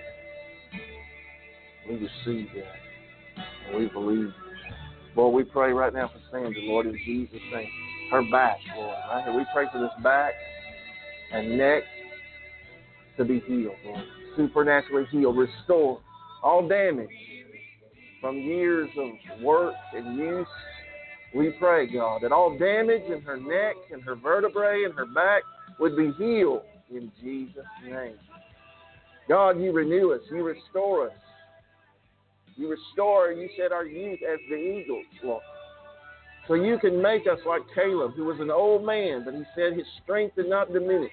We receive that. And we believe. Lord, we pray right now for Sandra, Lord, in Jesus' name. Her back, Lord, right here. We pray for this back and neck to be healed, Lord. Supernaturally healed, restored, all damage from years of work and use. We pray, God, that all damage in her neck and her vertebrae and her back would be healed in Jesus' name. God, you renew us. You restore us. You restore, you said, our youth as the eagles, Lord. So you can make us like Caleb, who was an old man, but he said his strength did not diminish.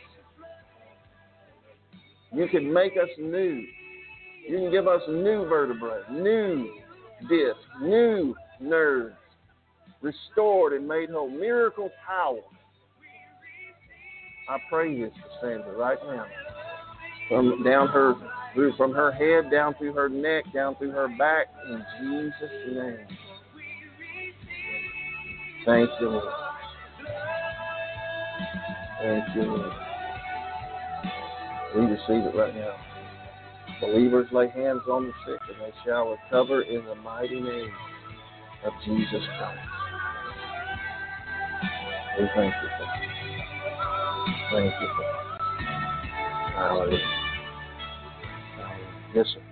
You can make us new. You can give us new vertebrae, new discs, new nerves, restored and made whole. Miracle power. I pray this for Sandra right now. From down her through from her head down through her neck, down through her back, in Jesus' name. Thank you, Lord. Thank you, Lord. We receive it right now. Believers lay hands on the sick and they shall recover in the mighty name of Jesus Christ. We thank you for that. Thank you for that. Hallelujah. Yes, sir.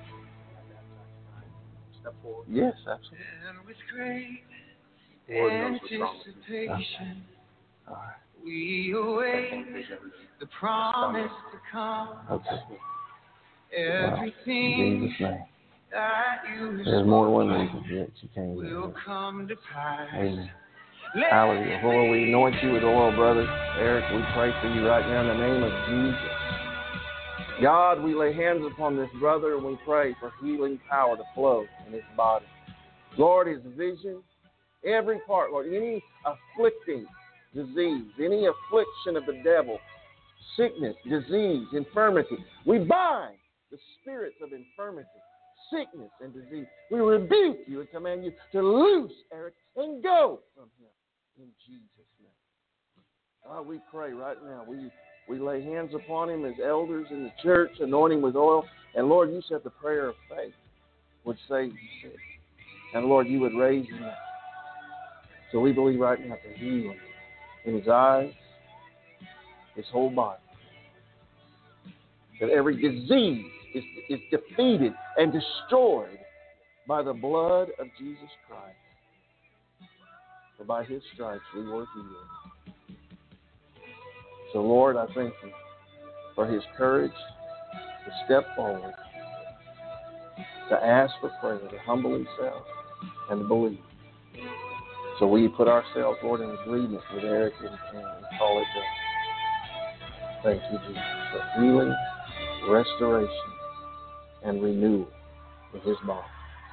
Step forward. Yes, absolutely. And with great anticipation, all right. We await the promise to come. Okay. Everything wow. that you There's more than one reason that you came will come to pass. Amen. Hallelujah. Lord, we anoint you with oil, brother. Eric, we pray for you right now in the name of Jesus. God, we lay hands upon this brother and we pray for healing power to flow in his body. Lord, his vision, every part, Lord, any afflicting disease, any affliction of the devil, sickness, disease, infirmity, we bind the spirits of infirmity, sickness, and disease. We rebuke you and command you to loose Eric and go from him in Jesus' name. God, we pray right now. We We lay hands upon him as elders in the church, anointing with oil. And Lord, you said the prayer of faith would save the sick. And Lord, you would raise him up. So we believe right now for healing in his eyes, his whole body. That every disease is, is defeated and destroyed by the blood of Jesus Christ. For by his stripes we were healed. So Lord, I thank you for his courage to step forward, to ask for prayer, to humble himself, and to believe. So we put ourselves, Lord, in agreement with Eric and, and call it done. Thank you, Jesus, for healing, restoration, and renewal of his body.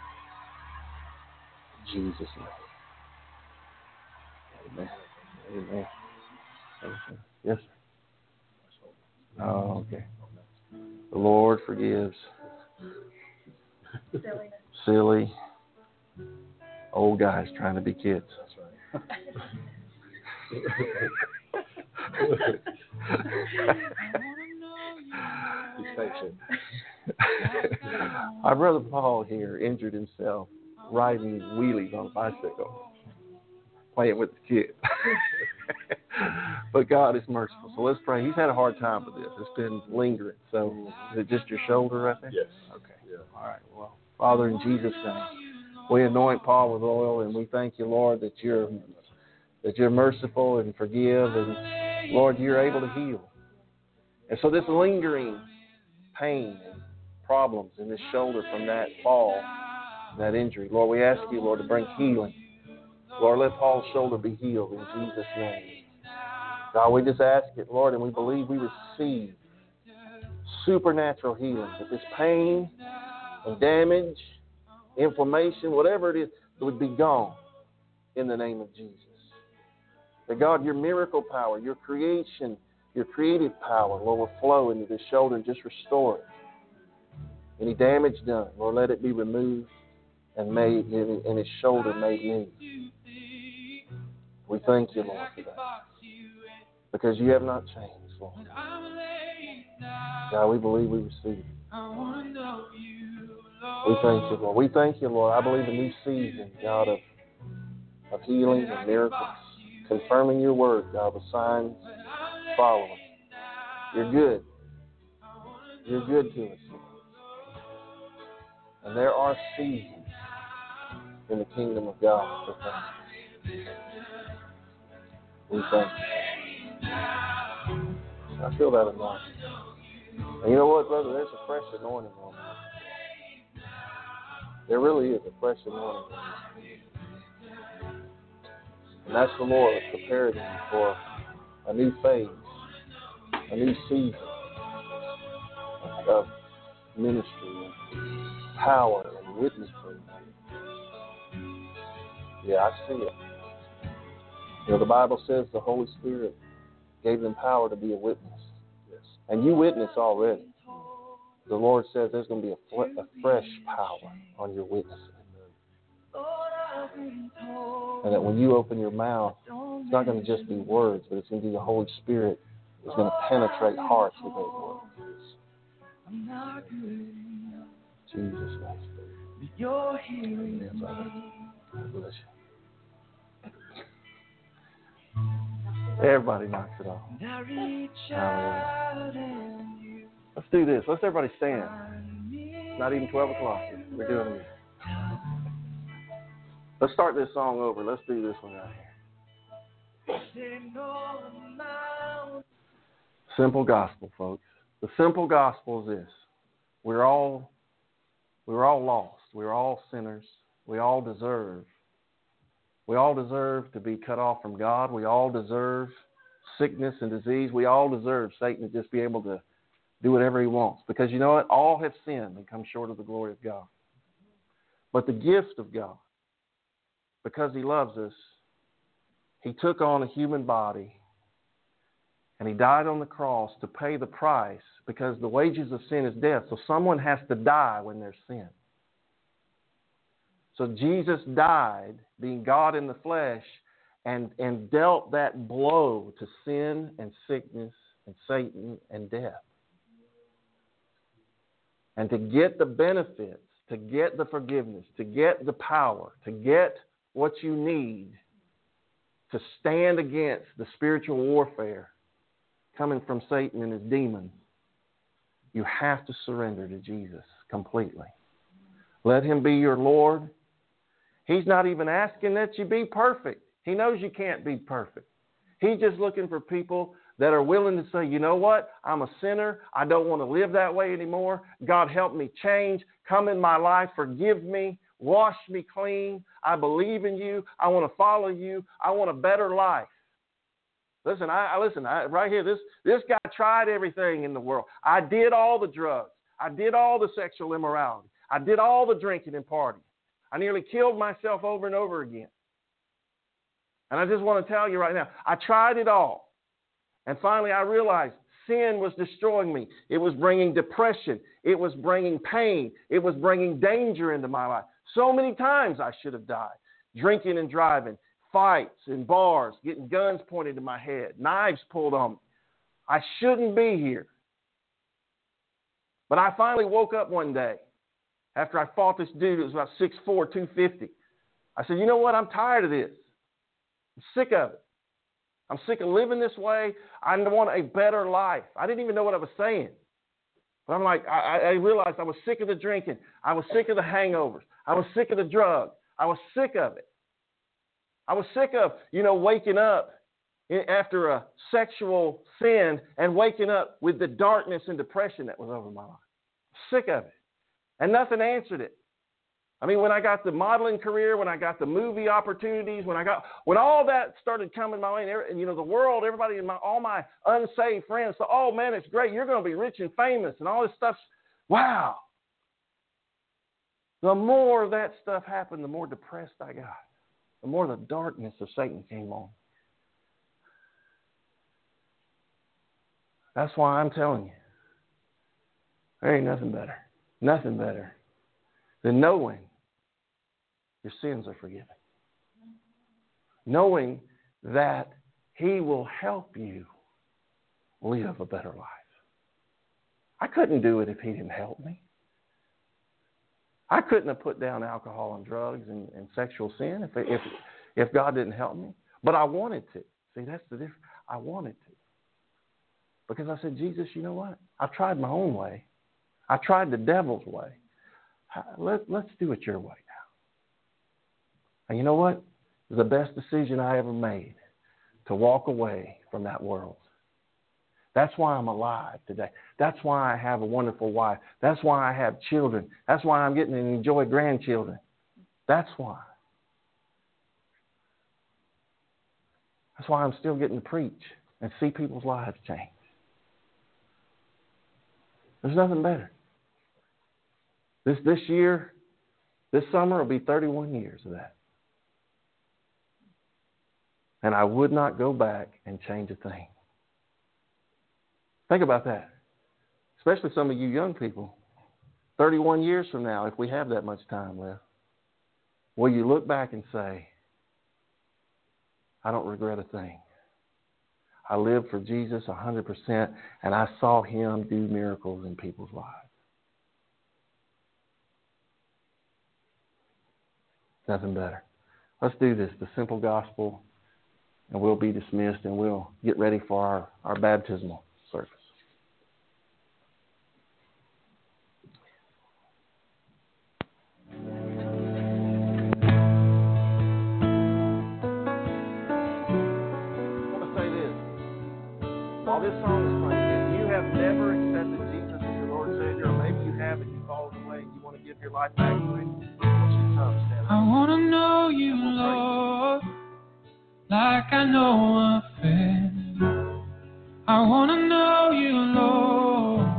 In Jesus' name. Amen. Amen. Yes, sir. Oh, okay. The Lord forgives. Silliness. Silly old guys trying to be kids. That's right. He's patient. Our brother Paul here injured himself riding wheelies on a bicycle, playing with the kids. But God is merciful. So let's pray. He's had a hard time with this. It's been lingering. So is it just your shoulder right there? Yes. Okay. Yeah. All right. Well, Father, in Jesus' name, we anoint Paul with oil, and we thank you, Lord, that you're that you're merciful and forgive, and Lord, you're able to heal. And so this lingering pain and problems in this shoulder from that fall, that injury, Lord, we ask you, Lord, to bring healing. Lord, let Paul's shoulder be healed in Jesus' name. God, we just ask it, Lord, and we believe we receive supernatural healing. That this pain and damage, inflammation, whatever it is, it would be gone in the name of Jesus. That God, your miracle power, your creation, your creative power, Lord, will flow into this shoulder and just restore it. Any damage done, Lord, let it be removed and made, and his shoulder made new. We thank you, Lord, for that. Because you have not changed, Lord. God, we believe we receive it. We thank you, Lord. We thank you, Lord. I believe a new season, God, of, of healing and miracles, confirming your word, God, with signs following. You're good. You're good to us, Lord. And there are seasons in the kingdom of God for things. We thank you. I feel that anointing. And you know what, brother? There's a fresh anointing on you. There really is a fresh anointing on you. And that's the Lord preparing you for a new phase, a new season of ministry and power and witnessing. Yeah, I see it. You know, the Bible says the Holy Spirit gave them power to be a witness. Yes. And you witness already. The Lord says there's going to be a, fl- a fresh power on your witnessing. And that when you open your mouth, it's not going to just be words, but it's going to be the Holy Spirit that's going to penetrate hearts with those words. Jesus' name. You're healing. God bless you. Everybody knocks it off. Hallelujah. Let's do this. Let's everybody stand. It's not even twelve o'clock. We're doing it. Let's start this song over. Let's do this one right here. Simple gospel, folks. The simple gospel is this. We're all we're all lost. We're all sinners. We all deserve We all deserve to be cut off from God. We all deserve sickness and disease. We all deserve Satan to just be able to do whatever he wants. Because you know what? All have sinned and come short of the glory of God. But the gift of God, because he loves us, he took on a human body and he died on the cross to pay the price, because the wages of sin is death. So someone has to die when there's sin. So Jesus died, being God in the flesh, and, and dealt that blow to sin and sickness and Satan and death. And to get the benefits, to get the forgiveness, to get the power, to get what you need to stand against the spiritual warfare coming from Satan and his demons, you have to surrender to Jesus completely. Let him be your Lord. He's not even asking that you be perfect. He knows you can't be perfect. He's just looking for people that are willing to say, you know what? I'm a sinner. I don't want to live that way anymore. God, help me change. Come in my life. Forgive me. Wash me clean. I believe in you. I want to follow you. I want a better life. Listen, I, I listen. I, right here, this this guy tried everything in the world. I did all the drugs. I did all the sexual immorality. I did all the drinking and partying. I nearly killed myself over and over again. And I just want to tell you right now, I tried it all. And finally, I realized sin was destroying me. It was bringing depression. It was bringing pain. It was bringing danger into my life. So many times I should have died. Drinking and driving, fights in bars, getting guns pointed to my head, knives pulled on me. I shouldn't be here. But I finally woke up one day after I fought this dude who was about six foot four, two fifty. I said, you know what? I'm tired of this. I'm sick of it. I'm sick of living this way. I want a better life. I didn't even know what I was saying. But I'm like, I, I realized I was sick of the drinking. I was sick of the hangovers. I was sick of the drugs. I was sick of it. I was sick of, you know, waking up after a sexual sin and waking up with the darkness and depression that was over my life. Sick of it. And nothing answered it. I mean, when I got the modeling career, when I got the movie opportunities, when I got, when all that started coming my way, and, you know, the world, everybody, my, all my unsaved friends thought, oh man, it's great. You're going to be rich and famous and all this stuff. Wow. The more that stuff happened, the more depressed I got. The more the darkness of Satan came on. That's why I'm telling you, there ain't nothing better, nothing better than knowing your sins are forgiven. Knowing that He will help you live a better life. I couldn't do it if He didn't help me. I couldn't have put down alcohol and drugs and, and sexual sin if, if, if God didn't help me. But I wanted to. See, that's the difference. I wanted to. Because I said, Jesus, you know what? I've tried my own way. I tried the devil's way. Let, let's do it your way now. And you know what? It was the best decision I ever made, to walk away from that world. That's why I'm alive today. That's why I have a wonderful wife. That's why I have children. That's why I'm getting to enjoy grandchildren. That's why. That's why I'm still getting to preach and see people's lives change. There's nothing better. This this year, this summer will be thirty-one years of that. And I would not go back and change a thing. Think about that. Especially some of you young people. thirty-one years from now, if we have that much time left, will you look back and say, I don't regret a thing. I lived for Jesus one hundred percent, and I saw Him do miracles in people's lives. Nothing better. Let's do this, the simple gospel, and we'll be dismissed, and we'll get ready for our, our baptismal service. While this song is playing, if you have never accepted Jesus as your Lord and Savior, or maybe you have and you fall away and you want to give your life back to Him, I want to know you, Lord, like I know a friend. I want to know you, Lord.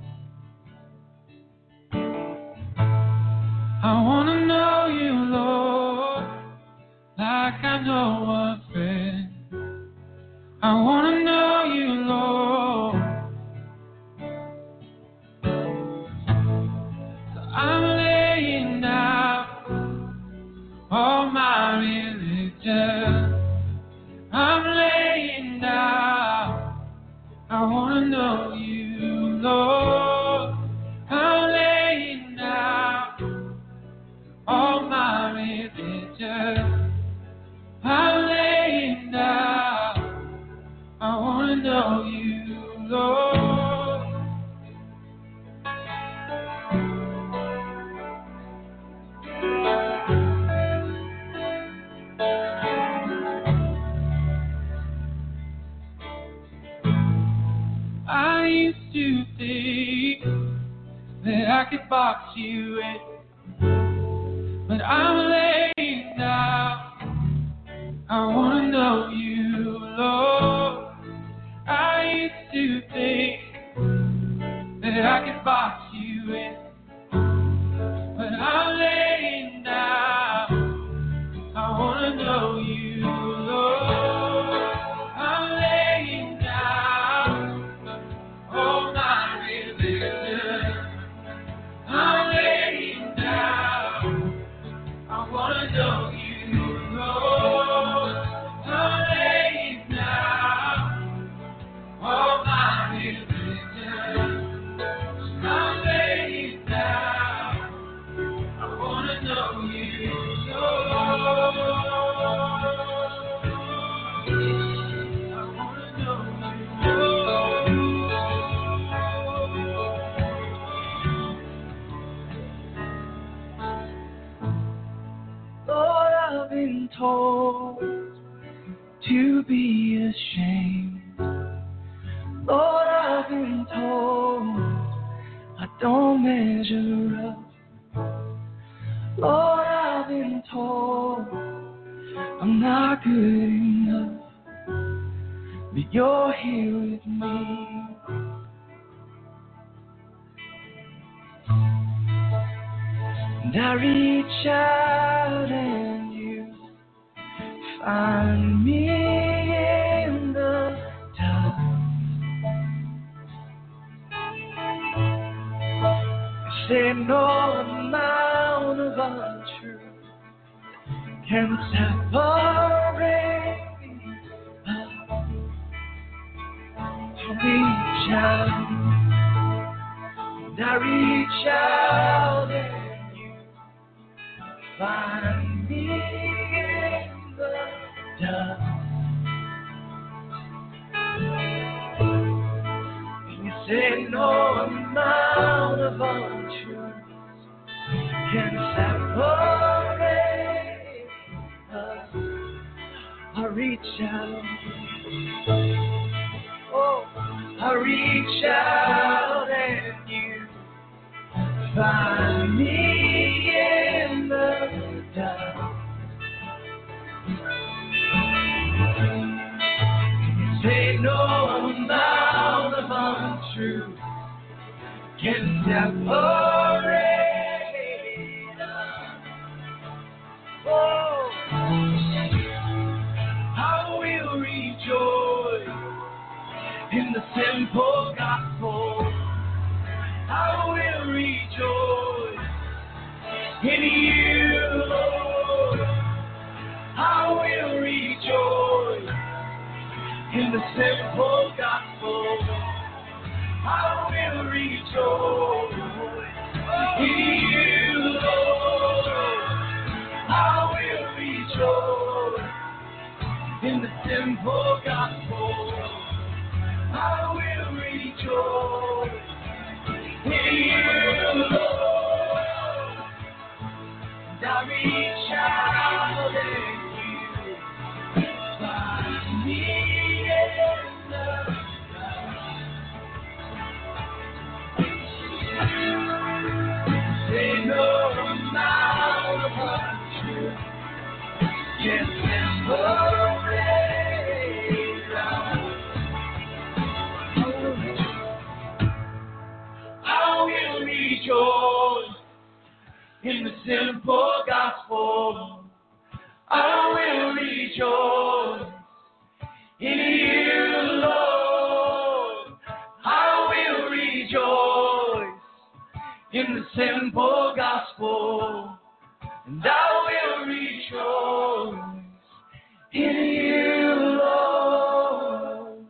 I want to know you, Lord, like I know a friend. I want to know you, Lord. So I'm laying down all my religion. I'm laying down. I want to know you, Lord. I'm laying that I could box you in, but I'm laying down. I want to know you, Lord. I used to think that I could box you in, but I'm laying down. I want to know you, Lord. I'm laying down all my religion. I'm laying down. I want to know you, Lord. I'm laying down all my religion. I'm laying down. I want to know you, Lord. I want to know you, Lord. Lord, I've been told to be ashamed. Lord, I've been told I don't measure up. Lord, I've been told I'm not good enough, but you're here with me. And I reach out and you find me in the dark. You say no amount of untruth can separate us. To reach out, and I reach out and you find me in the dark. And you say no amount of untruth can separate us. I reach out, oh, I reach out and you find me in the dark. You say no amount of untruth can separate us. Oh, I will rejoice in the simple gospel. I will rejoice in you, Lord. I will rejoice in the simple gospel. I will rejoice in you, Lord. I will rejoice in the simple gospel. I will rejoice in you, Lord. And I reach out and you find me in the dark. Say no amount of untruth can separate us. I will rejoice in the simple gospel. I will rejoice in you, Lord. I will rejoice in the simple gospel. And I will rejoice in you, Lord.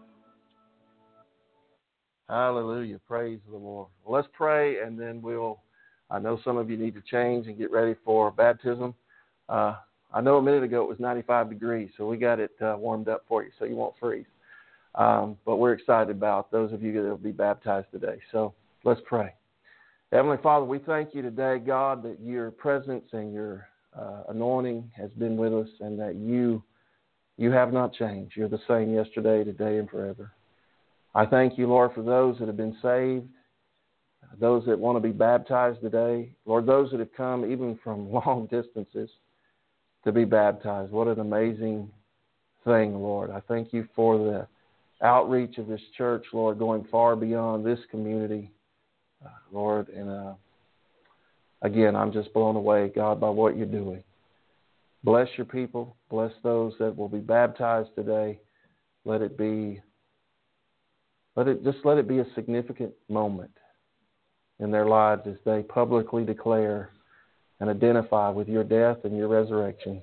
Hallelujah. Praise the Lord. Well, let's pray, and then we'll, I know some of you need to change and get ready for baptism. Uh, I know a minute ago it was ninety-five degrees, so we got it uh, warmed up for you so you won't freeze. Um, but we're excited about those of you that will be baptized today. So let's pray. Heavenly Father, we thank you today, God, that your presence and your uh, anointing has been with us, and that you you have not changed. You're the same yesterday, today, and forever. I thank you, Lord, for those that have been saved. those that want to be baptized today. Lord, those that have come even from long distances to be baptized. What an amazing thing, Lord. I thank you for the outreach of this church, Lord, going far beyond this community, uh, Lord. And uh, again, I'm just blown away, God, by what you're doing. Bless your people. Bless those that will be baptized today. Let it be, let it just let it be a significant moment in their lives as they publicly declare and identify with your death and your resurrection.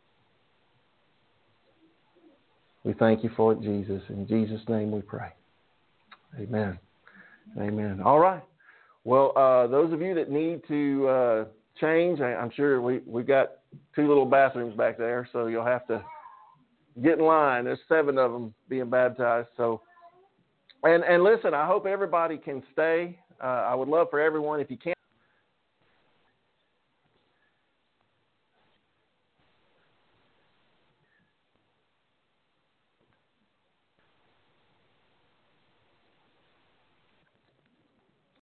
We thank you for it, Jesus. In Jesus' name we pray. Amen. Amen. All right. Well, uh, those of you that need to uh, change, I, I'm sure we, we got two little bathrooms back there, so you'll have to get in line. There's seven of them being baptized. So, and, and listen, I hope everybody can stay. Uh, I would love for everyone, if you can,